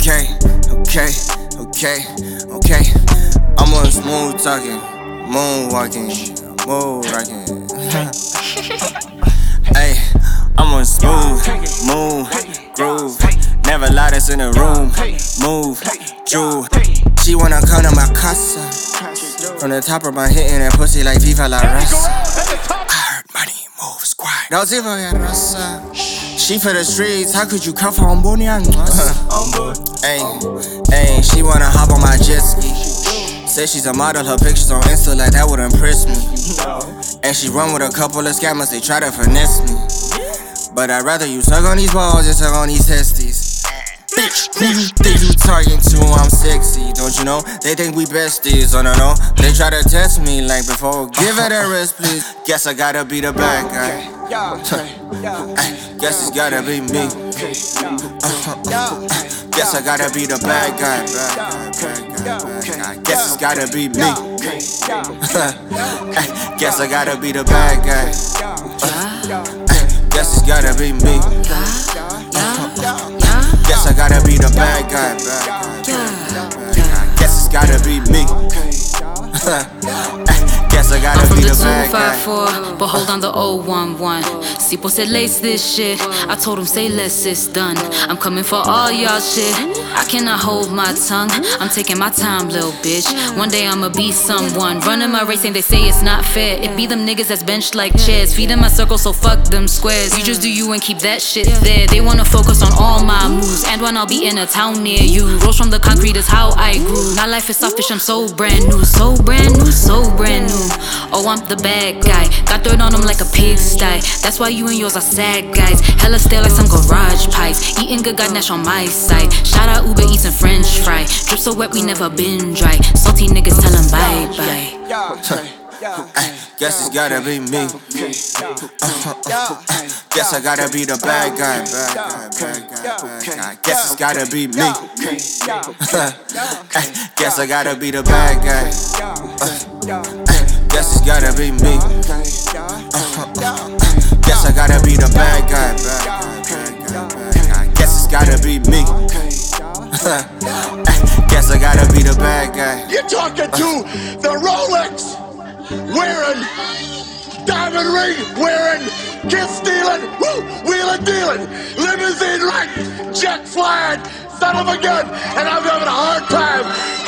okay. I'm on smooth talking, moonwalking, moon rocking. Hey, I'm on smooth, moon, groove. Never lie, that's in the room. Move, jewel. She wanna come to my casa. From the top of my hitting that pussy like Viva La Raza. I heard money move squad. No Viva La Raza. She for the streets, how could you come from Bonyan? Ayy, she wanna hop on my jet ski. Say she's a model, her pictures on Insta like that would impress me. And she run with a couple of scammers, they try to finesse me. But I'd rather you suck on these balls than suck on these testes. Bitch, who you think you talking to? I'm sexy, don't you know? They think we besties, oh no. They try to test me like before, give her that rest please. Guess I gotta be the bad guy. Guess it's gotta be me. Guess I gotta be the bad guy. Guess it's gotta be me. Guess I gotta be the bad guy. Guess it's gotta be me. Guess I gotta be the bad guy. Guess it's gotta be me. Guess I gotta be the bad guy. I'm from the 254, but hold on the 011. Sipo said lace this shit. I told him say less, it's done. I'm coming for all y'all shit. I cannot hold my tongue. I'm taking my time, little bitch. One day I'ma be someone. Running my race and they say it's not fair. It be them niggas that's benched like chairs. Feed in my circle, so fuck them squares. You just do you and keep that shit there. They wanna focus on all my moves. And when I'll be in a town near you. Rose from the concrete is how I grew. My life is selfish, I'm so brand new. So brand new, so brand new. Oh, I'm the bad guy. Got dirt on them like a pigsty. That's why you and yours are sad guys. Hella stale like some garage pies. Eating good, got Nash on my side. Shout out Uber Eats and French fry. Drip so wet, we never been dry. Salty niggas tell them bye-bye. Guess it's gotta be me. Guess I gotta be the bad guy. Guess it's gotta be me. Guess I gotta be the bad guy. Guess it's gotta be me. Guess I gotta be the bad guy. Guess it's gotta be me. Guess I gotta be the bad guy. You're talking to the Rolex wearing, diamond ring wearing, kiss stealing, wheeling dealing, limousine riding, jet flying, son of a gun, and I'm having a hard time